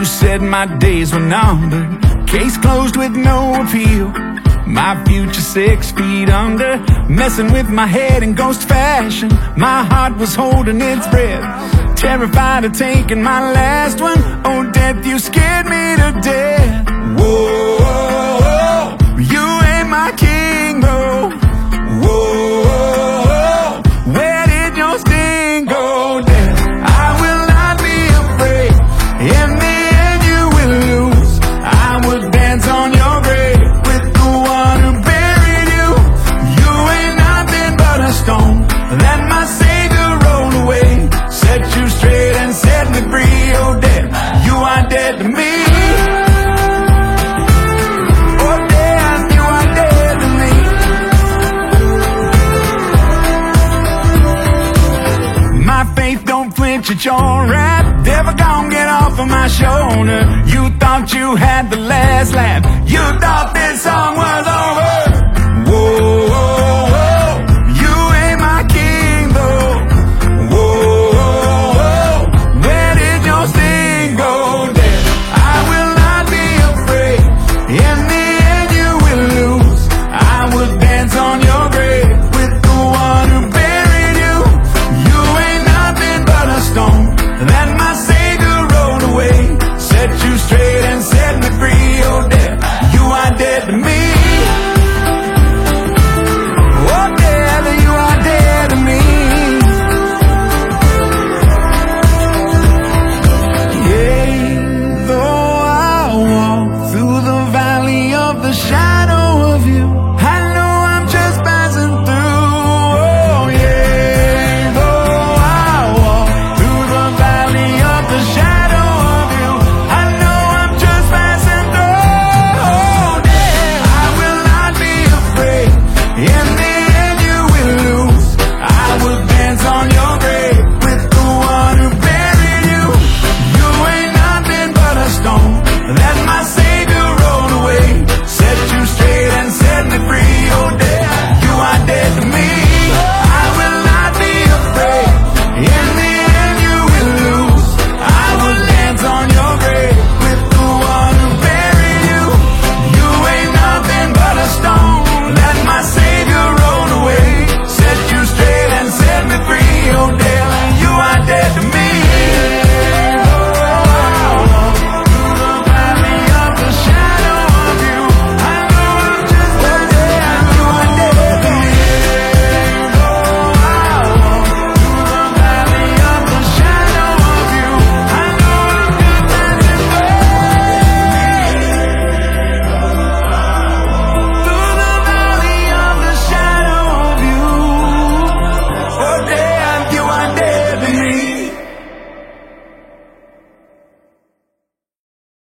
You said my days were numbered, case closed with no appeal. My future 6 feet under, messing with my head in ghost fashion. My heart was holding its breath, terrified of taking my last one. Oh, death, you scared me to death. Whoa, you ain't my king, bro. Whoa, where did your sting go, death? I will not be afraid. In the end, you will lose. I would dance on your grave with the one who buried you. You ain't nothing but a stone that my Savior rolled away, set you straight and set me free. Oh, death, you are dead to me. Oh, death, you are dead to me. My faith don't flinch at your wrath. Devil gon' get off of my shoulder. You thought you had the last laugh. You thought this